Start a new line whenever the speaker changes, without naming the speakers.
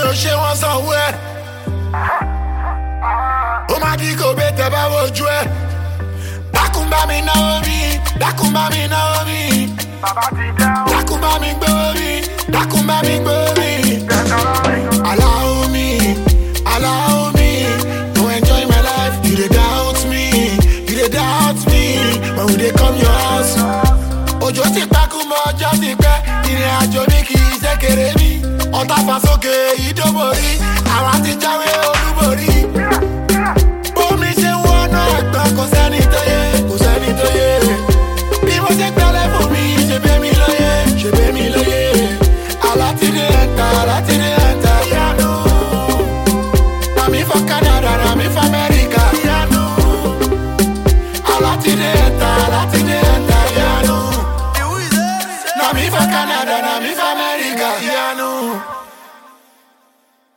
ò ṣe wọ́n sanwó ẹ̀. Ó máa di kò bẹ́ tẹ́ bá wojú ẹ̀. Dákun bá mi náwó mi, dákun bá mi náwó mi. Dákun bá mi gbówó mi, dákun bá mi gbówó mi. Allow me, to enjoy my life. You dey doubt me, when we dey come your house. Òjò ti pákó mọ́ ọjọ́ ti pẹ́, ìrìn àjò mi kì í ṣe kéré mi. Ọ̀tá fà sókè ìdóborí, àwa ti jáwé o.